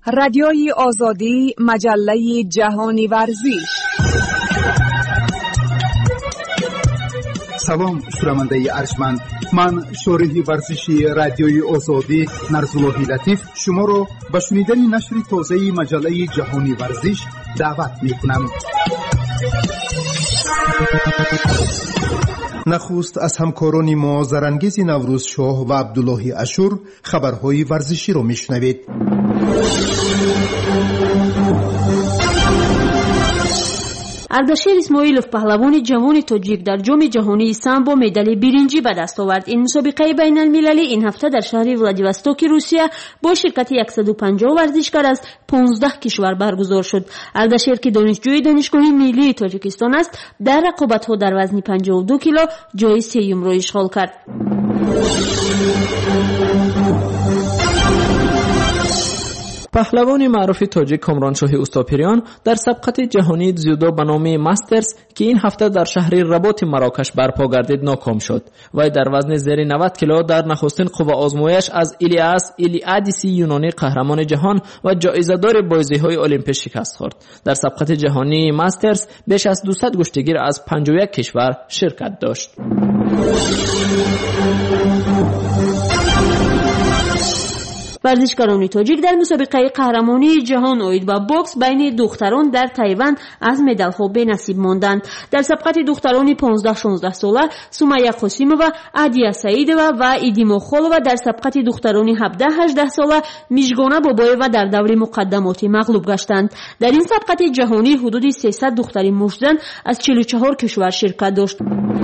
رادیوی آزادی، مجله جهانی ورزش. سلام شنونده ارجمند، من شارح ورزشی رادیوی آزادی نرزالله لطیف شما را به شنیدن نشر تازه مجله جهانی ورزش دعوت می‌کنم. نخست از همکاران ما زرانگیز نوروز شاه و عبدالله اشور خبرهای ورزشی را میشنوید. ардашер исмоилов паҳлавони ҷавони тоҷик дар ҷоми ҷаҳонии самбо медали биринҷӣ ба даст овард. ин мусобиқаи байналмилалӣ ин ҳафта дар шаҳри владивостоки русия бо ширкати 150 варзишкар аз 15 кишвар баргузор шуд. ардашер ки донишҷӯи донишгоҳи миллии тоҷикистон аст, дар рақобатҳо дар вазни 52 кило ҷои сеюмро ишғол кард. پهلوان معروف تاجیک کامرانشاه اوستاپریان در سبقت جهانی дзюдо به نام ماسترز که این هفته در شهر رباط مراکش برپا گردید ناکام شد. وی در وزن زیر 90 کیلو در نخستین قوه آزمایش از ایلیادیسی یونانی قهرمان جهان و جایزه‌دار بازی‌های المپیک شکست خورد. در سبقت جهانی ماسترز بیش از 200 کشتیگیر از 51 کشور شرکت داشت. ورزشکاران تاجیک در مسابقه قهرمانی جهان اوید با بوکس بین دختران در تایوان از مدال‌ها به‌نصیب ماندند. در سبقت دختران 15-16 ساله سومیا قاسیمова، عادیا سعیدова و ایدیما خولова در سبقت دختران 17-18 ساله میژگانا بابایeva در دور مقدماتی مغلوب گشتند. در این سبقت جهانی حدود 300 دختر مشتزن از 44 کشور شرکت داشت.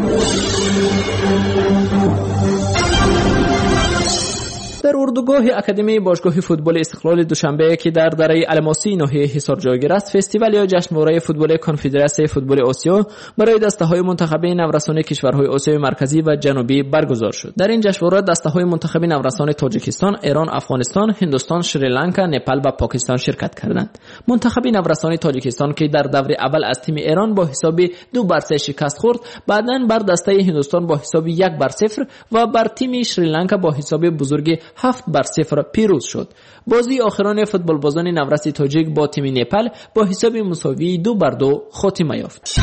در اردوگاه اکادمی باشگاه فوتبال استقلال دوشنبه که در دره الماسی ناحیه حصار جایگیر است، فستیوال یا جشنواره فوتبال کنفدراسیون فوتبال آسیا برای دسته‌های منتخبین نورسان کشورهای آسیای مرکزی و جنوبی برگزار شد. در این جشنواره دسته‌های منتخب نورسان تاجیکستان، ایران، افغانستان، هندوستان، شریلانکا، نپال و پاکستان شرکت کردند. منتخب نورسان تاجیکستان که در دور اول از تیم ایران با حساب 2-0 شکست خورد، بعداً بر دسته هندوستان با حساب 1-0 و بر تیم شریلانکا با حساب بزرگ 7-0 پیروز شد. بازی آخران فوتبال بازان نورس تاجیک با تیم نپال با حساب مساوی 2-2 خاتمه یافت.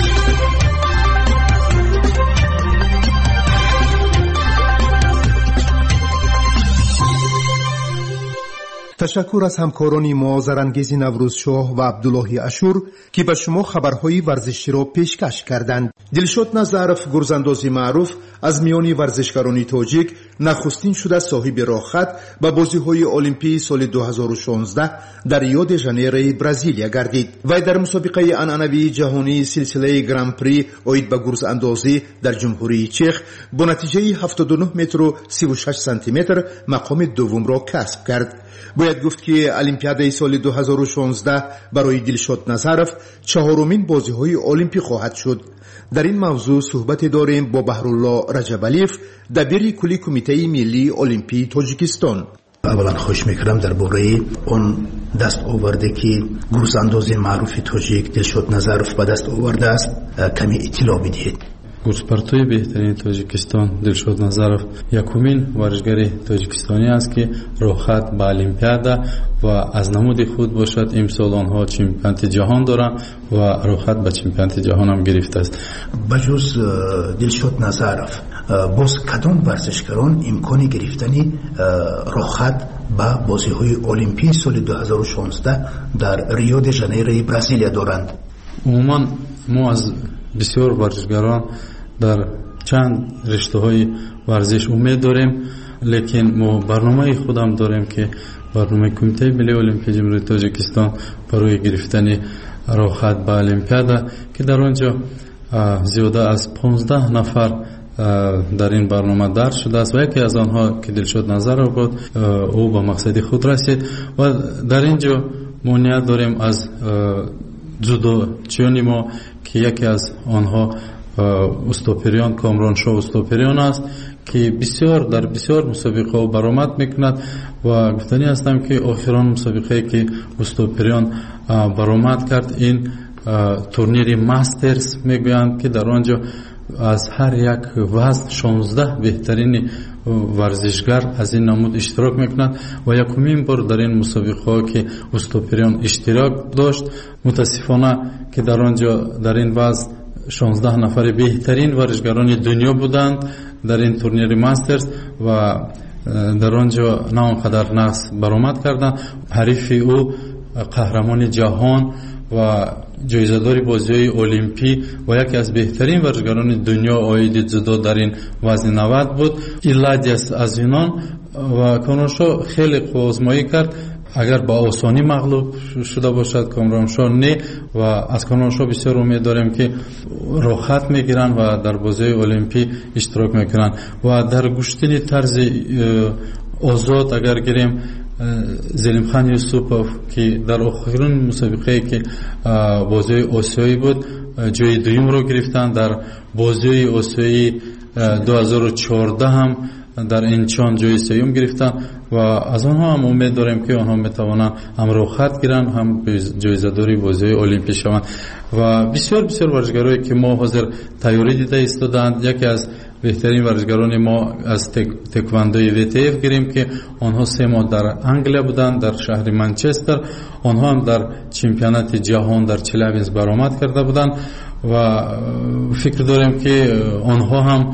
تشکر از همکاران ما زرانگیز نوروز شاه و عبدالله اشور که به شما خبرهای ورزشی را پیشکش کردند. دلشاد نظرف گرزانداز معروف از میان ورزشکاران تاجیک نخستین شده صاحب راهخط به بازی‌های المپیک سال 2016 در ریو د ژانیرو برزیلیا گردید. وی در مسابقه عنعنوی جهانی سلسله گران پری اوید به گرزاندازی در جمهوری چک با نتیجه 79 متر و 36 سانتی متر مقام دوم را کسب کرد. باید گفت که المپیاد سال 2016 برای دلشاد نظرف چهارمین بازی‌های المپیک خواهد شد. در این موضوع صحبت داریم با بهرالله رجبالیف، دبیر کلی کمیته ملی المپیک تاجیکستان. اولا خوش میکردم درباره اون دست آورده که گرزانداز معروف تاجیک دلشاد نظرف به دست آورده است کمی اطلاع بدهید. گرزپرتوی بهترین تاجیکستان دلشاد نظرف یکمین ورزشکار تاجیکستانی است که راهخط به المپیاد و از نمود خود باشد. امسال آنها چمپیونات جهان دارند و راهخط به چمپیونات جهان هم گرفته است. بجز دلشاد نظرف باز کدام ورزشکاران امکان گرفتن راهخط به بازی‌های المپیک سال 2016 در ریو د ژانیرو برزیلیا دارند؟ عموما ما از بسیار ورزشکاران در چند رشته‌های ورزش امید داریم، لیکن ما برنامه خودم داریم که برنامه کمیته ملی المپیک جمهوری تاجیکستان برای گرفتن راهخط به المپیاد که در آنجا زیاده از 15 نفر در این برنامه درج شده است و یکی از آنها که دلشاد نظرف بود او به مقصد خود رسید و در اینجا ما نیت داریم از جودوچیان ما که یکی از آنها اوستاپریان کامرانشاه اوستاپریان است که در بسیار مسابقه برآمد میکند و گفتنی هستم که آخران مسابقه که اوستاپریان برآمد کرد این تورنیر ماسترز میگویند که در آنجا از هر یک وزن 16 بهترین ورزشگر از این نمود اشتراک میکنند و یکمین بار در این مسابقه ها که استوپریان اشتراک داشت. متاسفانه که در آنجا در این وضع 16 نفر بهترین ورزشگران دنیا بودند در این تورنیر ماسترز و در آنجا نه آنقدر نقص برآمد کردند. حریف او قهرمان جهان و جایزه‌دار بازی‌های المپی و یکی از بهترین ورزشگران دنیا آید جودو در این وزن 90 بود. ایلادیس از یونان و کنونشو خیلی آزمایی کرد. اگر با آسانی مغلوب شده باشد کامرانشو نه و از کنونشو بسیار امید داریم که راحت میگیرن و در بازی المپی اشتراک میکنن. و در گشتن طرز آزاد اگر گیریم زلیم خان یوسفوف که در آخرین مسابقه که بازی آسیایی بود جای دوم رو گرفتن. در بازی آسیایی 2014 هم در انچان جای سوم گرفتن و از آنها هم امید داریم که آنها میتوانند هم راحت گیرن هم جایزه‌داری بازی المپی شوند. و بسیار بسیار ورزشگرایی که ما حاضر تیاری دیده ایستادند. یکی از بهترین ورزشگران ما از تکواندوی ویتیف گیریم که آنها 3 ماه در انگلیا بودند در شهر منچستر. آنها هم در چمپیونات جهان در چلابینز برآمد کرده بودند و فکر داریم که آنها هم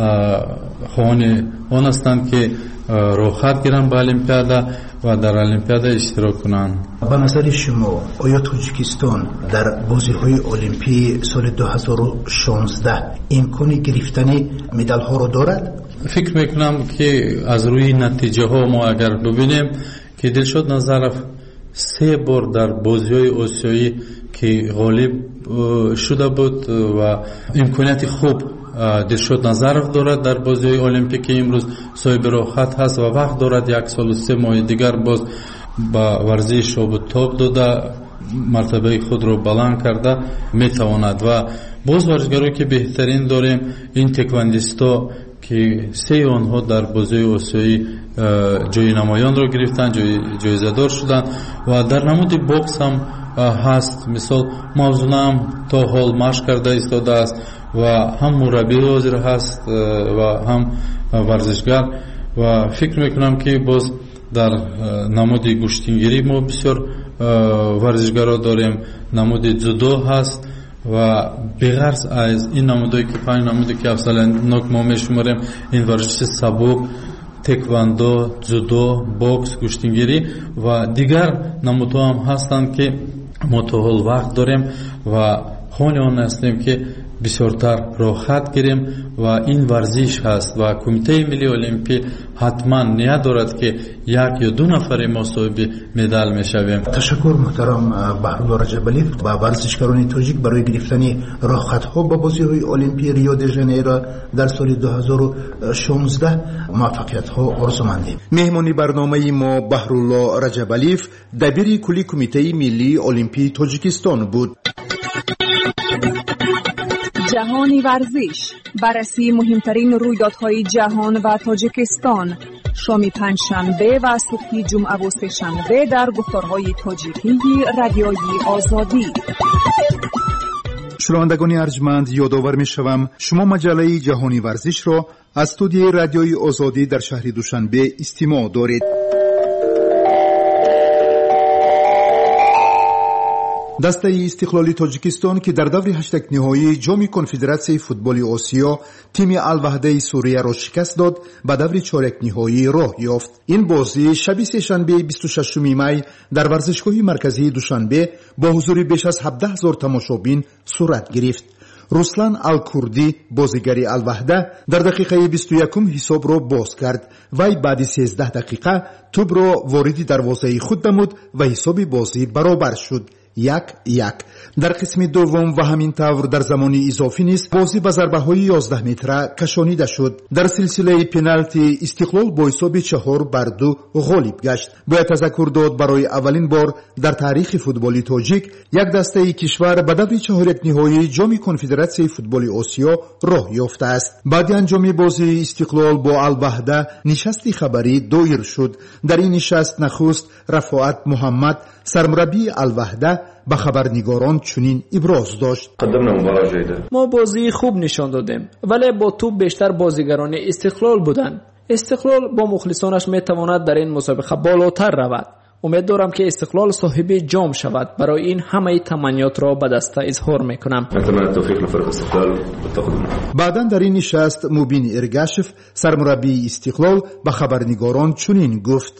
خواهان آن هستند که راحت گیرن به المپیادا و در المپیادا اشتراک کنند. به نظر شما آیا تاجیکستان در بازی‌های المپی سال 2016 امکان گرفتن مدال ها را دارد؟ فکر میکنم که از روی نتیجه ها ما اگر ببینیم که دلشاد نظرف 3 بار در بازی‌های آسیایی که غالب شده بود و امکانیت خوب دلشاد نظرف دارد در بازی‌های المپیک امروز صاحب راحت هست و وقت دارد 1 سال و 3 ماه دیگر باز با ورزش و تاب داده مرتبه خود رو بلند کرده میتواند. و باز ورزشگرایی که بهترین داریم این تکواندیستا که 3 آنها در بازی آسیایی جای نمایان رو گرفتن جایزه دار شدن و در نمود باکس هم هست. مثال موضوع هم تا حال مشق کرده ایستاده است و هم مربی حاضر هست و هم ورزشگر و فکر میکنم که باز در نمود گشتینگیری ما بسیار ورزشگرا داریم. نمود جودو هست و بغرض از این نمودایی که 5 نمودی که افضل‌الناک ما میشماریم این ورزش سبک تکواندو، جودو، بوکس، گشتینگیری و دیگر نمودها هم هستند که ما تا حال وقت داریم و خواهان آن هستیم که بسیارتر راحت گیریم و این ورزش هست و کمیته ملی المپی حتما نیت دارد که 1 یا 2 نفر ما صاحب مدال میشویم. تشکر محترم بهرالله رجبلیف و ورزشکاران تاجیک برای گرفتن راحت ها با بازی‌های المپی ریو دی ژانیرو در سال 2016 موفقیت ها آرزومندیم. مهمانی برنامه ما بهرالله رجبلیف دبیر کلی کمیته ملی المپی تاجیکستان بود. جهانی ورزش، بررسی مهمترین رویدادهای جهان و تاجیکستان، شام پنجشنبه و صبح جمعه و سه‌شنبه در گفتارهای تاجیکی رادیوی آزادی. شنوندگان ارجمند یادآور می‌شوم شما مجله جهانی ورزش را از استودیوی رادیوی آزادی در شهر دوشنبه استماع دارید. دسته استقلالی تاجیکستان که در دور 8 نهایی جام کنفدراسیون فوتبال آسیا تیم الوحده سوریه را شکست داد به دور 4 نهایی راه یافت. این بازی شب سه‌شنبه 26 می در ورزشگاه مرکزی دوشنبه با حضور بیش از 17,000 تماشابین صورت گرفت. رسلان الکردی بازیگر الوحده در دقیقه 21 حساب را باز کرد. وی بعد 13 دقیقه توپ را وارد دروازه خود نمود و حساب بازی برابر شد. 1-1. در قسم دوم و همین طور در زمان اضافی نیز بازی به ضربه‌های 11 متره کشانیده شد. در سلسله پنالتی استقلال با حساب 4-2 غالب گشت. باید تذکر داد برای اولین بار در تاریخ فوتبال تاجیک یک دسته کشور به دور 4 نهایی جام کنفدراسیون فوتبال آسیا راه یافته است. بعد انجام بازی استقلال با الوحده نشستی خبری دایر شد. در این نشست نخست رفاعت محمد سرمربی الوحده به خبرنگاران چنین ابراز داشت: ما بازی خوب نشان دادیم ولی با توپ بیشتر بازیگران استقلال بودند. استقلال با مخلصانش میتواند در این مسابقه بالاتر رود. امید دارم که استقلال صاحب جام شود. برای این همه تمنیات را به دسته اظهار میکنم. بعداً در این نشست مبین ارگاشف سرمربی استقلال به خبرنگاران چنین گفت: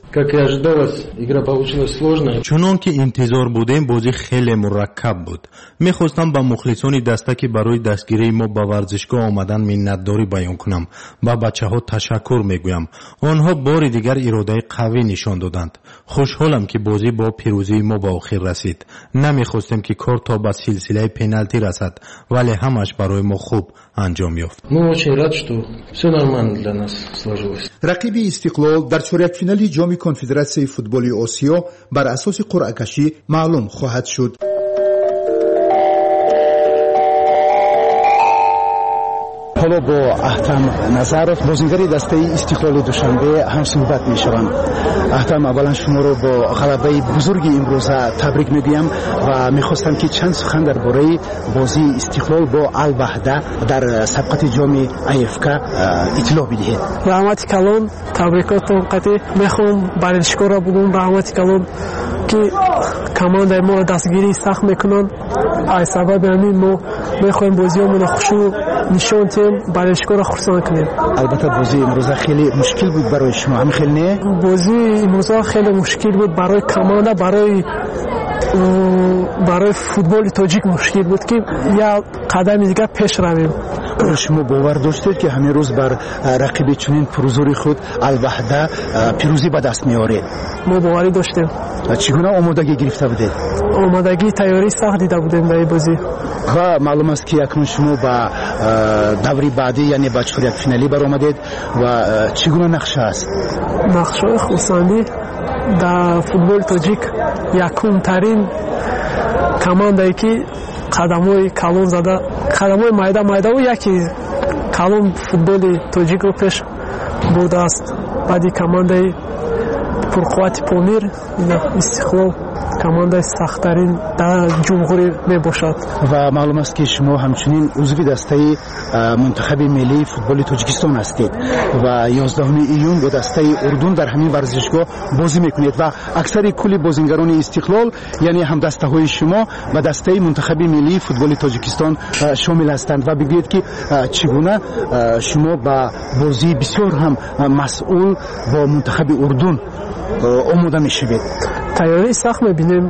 چنان که انتظار بودیم بازی خیلی مرکب بود. میخواستم با مخلصان دسته که برای دستگیری ما به ورزشگاه آمدن منتداری بیان کنم. با بچه‌ها تشکر میگویم. آنها بار دیگر اراده قوی نشان دادند. خوشحالم که بازی با پیروزی ما به آخر رسید. نمیخواستیم که کار تا به سلسله پنالتی رسد، ولی همش برای ما خوب انجام یافت. رقیب استقلال در چهارک‌فینال جام کنفدراسیون فوتبال آسیا بر اساس قرعه کشی معلوم خواهد شد. حالا با احتم نظرف بازیگر دسته استقلال دوشنبه هم صحبت میشوند. احتم، اولا شما رو با غلبه بزرگ امروز تبریک میگویم و میخواستم که چند سخن درباره بازی استقلال با الوحده در سبقت جام افک اطلاع بدهید. رحمت کلان، تبریکاتون قطعی میخوام برشکار را بگم. رحمت کلان که کمانده ما دستگیری سخت میکنن. از سبب همین ما میخوایم بازیامون خوشو نشون تیم برشکار را خرسان کنیم. البته بازی امروز خیلی مشکل بود برای شما، همین خیلی نه؟ بازی امروز خیلی مشکل بود برای کمانده، برای فوتبال تاجیک مشکل بود که یا قدم دیگر پیش رویم. شما باور داشتید که همین روز بر رقیب چنین پرزوری خود الوحده پیروزی به دست میارید؟ ما باوری داشتیم. چگونه آمادگی گرفته بودید؟ آمادگی تیاری سخت دیده بودیم در بازی. و معلوم است که اکنون شما به دوری بعدی یعنی به چهارک‌فینالی برآمدید و چگونه نقشه است؟ نقشه خصوصی در فوتبال تاجیک یکم ترین کمانده که قدم‌های کلان زده، قدم‌های майда و یکی کلان فوتبال تاجیک رو پیش برده است. بعدی کمانده پرقوت پامیر استقلال کمانده سخت‌ترین در جمهوری می باشد. و معلوم است که شما همچنین عضو دسته منتخب ملی فوتبال تاجیکستان هستید و 11 ایون با دسته اردن در همین ورزشگاه بازی میکنید و اکثر کل بازیگران استقلال یعنی هم دسته های شما و دسته منتخب ملی فوتبال تاجیکستان شامل هستند. و بگویید که چگونه شما با بازی بسیار هم مسئول با منتخب اردن آماده میشوید؟ تیاری سخت میبینیم.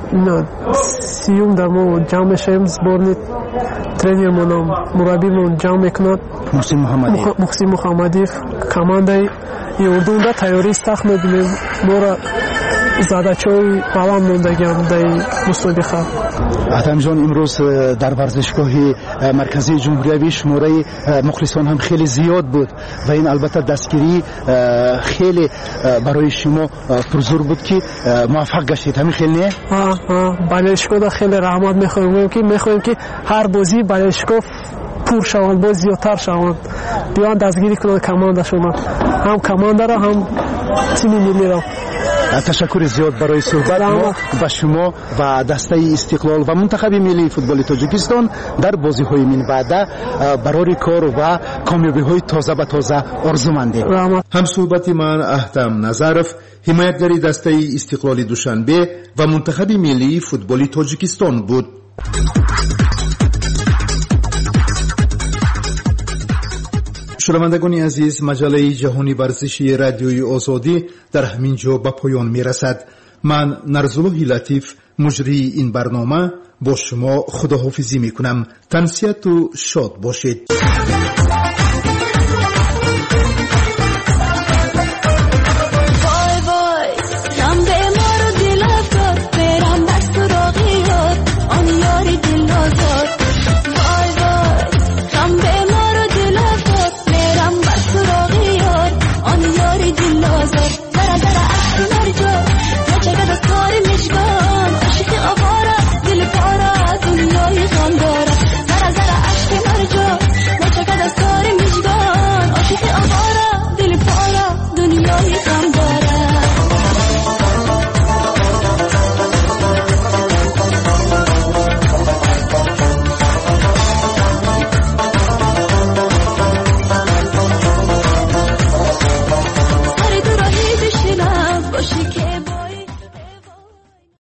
سیوم در ما جمع میشیم. زبورنی ترینرمون مربیمون جمع میکند. محسن محمدی کمانده اردن در تیاری سخت میبینیم. ما را زدچای بلند موندگیم در مسابقه. احتم جان، امروز در ورزشگاه مرکزی جمهوری شماره مخلصان هم خیلی زیاد بود و این البته دستگیری خیلی برای شما پرزور بود که موفق گشتید. همین خیلی نه؟ بالشگاه خیلی رحمت میخوایم که هر بازی بالشگاه پر شوند، باز زیادتر شوند، بیان دستگیری کنند کمانده شما، هم کمانده را هم تیم ملی را. تشکر زیاد برای صحبت. ما با شما و دسته استقلال و منتخب ملی فوتبال تاجیکستان در بازی‌های من بعد برای کار و کامیابی‌های تازه به تازه آرزومندیم. هم صحبت من احتم نظرف، حمایتگری دسته استقلال دوشنبه و منتخب ملی فوتبال تاجیکستان بود. شنوندگان عزیز، مجله جهانی ورزشی رادیوی آزادی در همین جا به پایان می رسد. من نرزالله لطیف مجری این برنامه با شما خداحافظی می کنم. تنسیت و شاد باشید.